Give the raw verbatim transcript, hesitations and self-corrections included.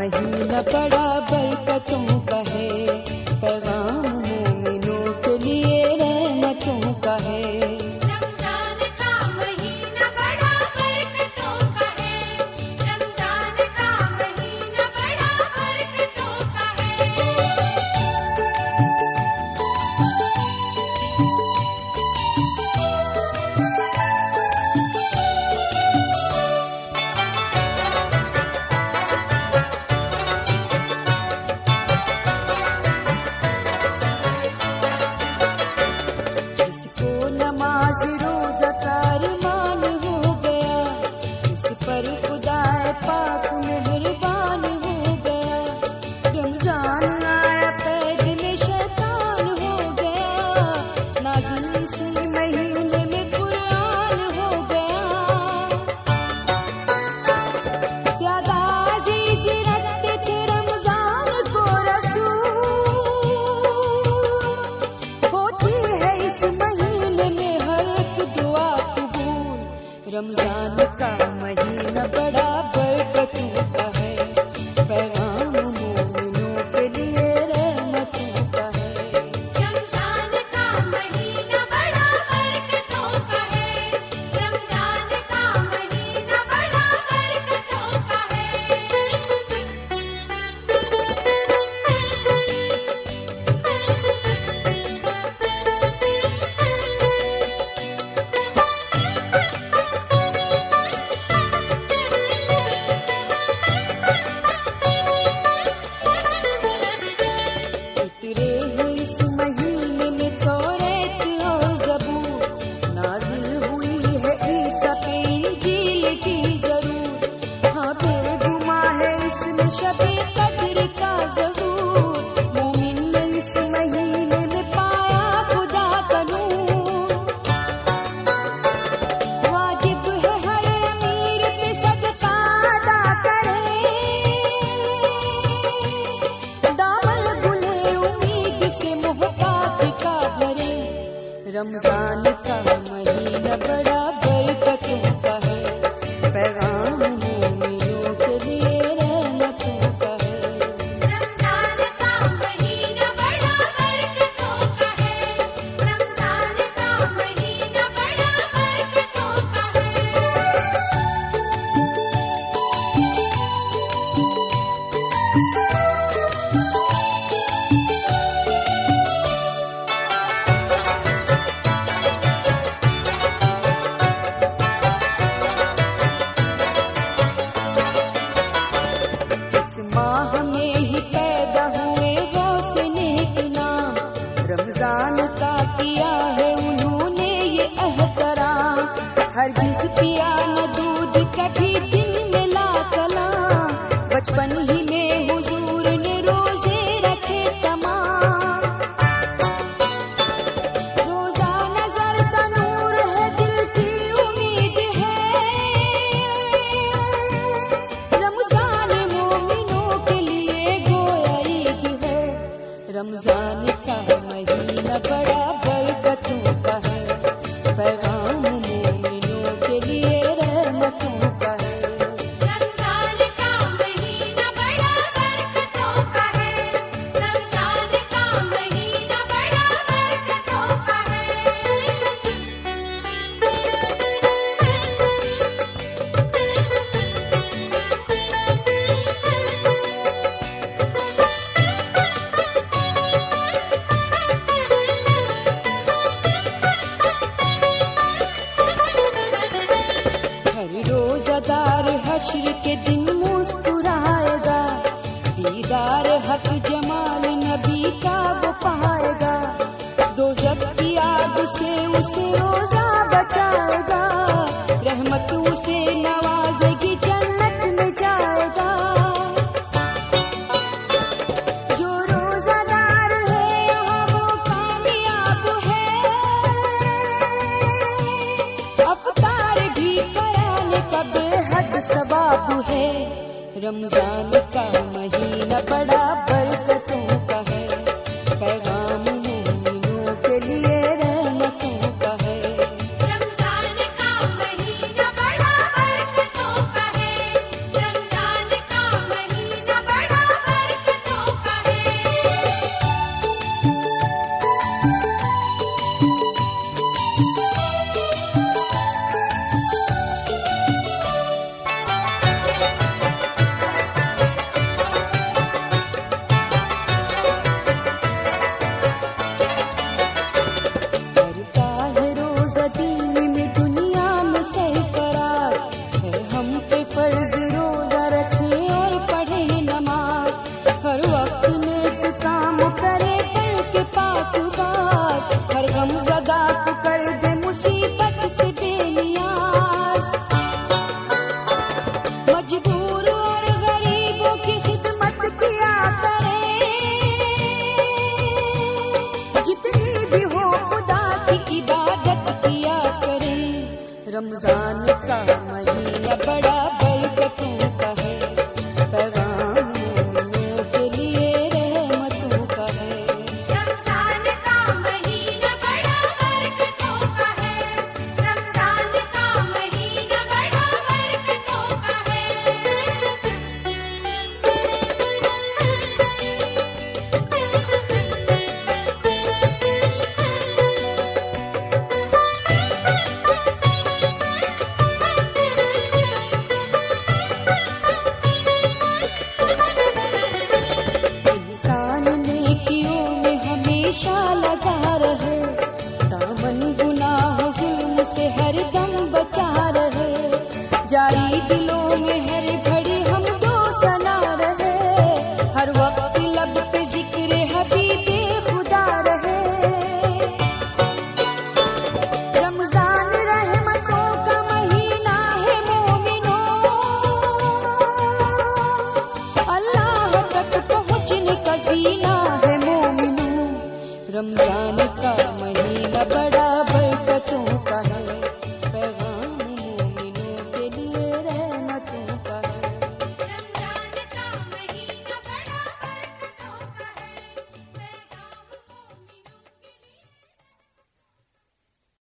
महीना बड़ा बरकतों का है, पैगाम मोमिनों के लिए रहमतों का है। रमजान का महीना बड़ा बरकतों का है, रमजान का महीना बड़ा बरकतों का है। नमाज रोजा कारमान हो गया, उस पर खुदाए पाक मेहरबान हो गया। रमजान आया पैदल शैतान हो गया, नाज़िल इसी महीने में कुरान हो गया। ज्यादा अजीज रखते थे रमजान को रसूल, होती है इस रमजान का महीना बड़ा बरकतों का है, पैगाम मोमिनों के लिए रहमतों का है। रमजान का महीना बड़ा बरकतों का है, रमजान का महीना बड़ा बरकतों का है। शबे कद्र का ज़हूर, मोमिन ने इस महीने में पाया खुदा का नूर। वाजिब है हर अमीर पे सदका अदा करे, दामन गुले उम्मीद से मोहताज का भरे। रमजान का महीना बड़ा बरकतों का है, पैगाम मोमिनों के लिए रमजान का किया है उन्होंने ये एहतराम, हरगिज़ पिया न दूध कभी दिन में ला कलाम। बचपन ही में हुजूर ने रोजे रखे तमाम, रोजा नजर का नूर है दिल की उम्मीद है। रमजान मोमिनों के लिए गोया ईद है, रमजान का महीना बड़ा बरकतों का है, पैगाम मोमिनों के लिए रहमतों का है। रमजान का महीना बड़ा बरकतों का है, रमजान का महीना बड़ा बरकतों का है। रोज़ादार हश्र के दिन मुस्कुराएगा, दीदार हक जमाल नबी का वो पाएगा। दोज़ख की आग से उसे रोज़ा बचाएगा, रहमत उसे नवाज़ेगी जन्नत में जाएगा। जो रोज़ादार है यहाँ वो कामयाब है, अफ्तार भी कराने का बेहद सवाब है। रमजान का महीना बड़ा बरकतों का है, पैगाम मोमिनों के लिए रहमतों का है। रमजान का महीना बड़ा बरकतों का है, रमजान का महीना बड़ा गमज़दा को कर दे मुसीबत से बेनियाज। मजबूर और गरीबों की खिदमत किया करे, जितनी भी हो खुदा की इबादत किया करे। रमजान का महीना बड़ा बरकतों का है, पैगाम मोमिनों के लिए रहमतों का है। रमजान का महीना बड़ा बरकतों का है, रमजान का महीना बड़ा बरकतों का है। इंसान नेकियों में हमेशा लगा रहे, दामन गुनाह जुल्म से हर दम बचा रहे। जारी दिलों में हर घड़ी हम दो सना रहे, हर वक्त लब पे जिक्र हबीबे खुदा रहे। रमजान रहमतों का महीना है मोमिनों, अल्लाह तक पहुँचने का जीना है मोमिनों। रमजान का महीना बड़ा बरकतों का है,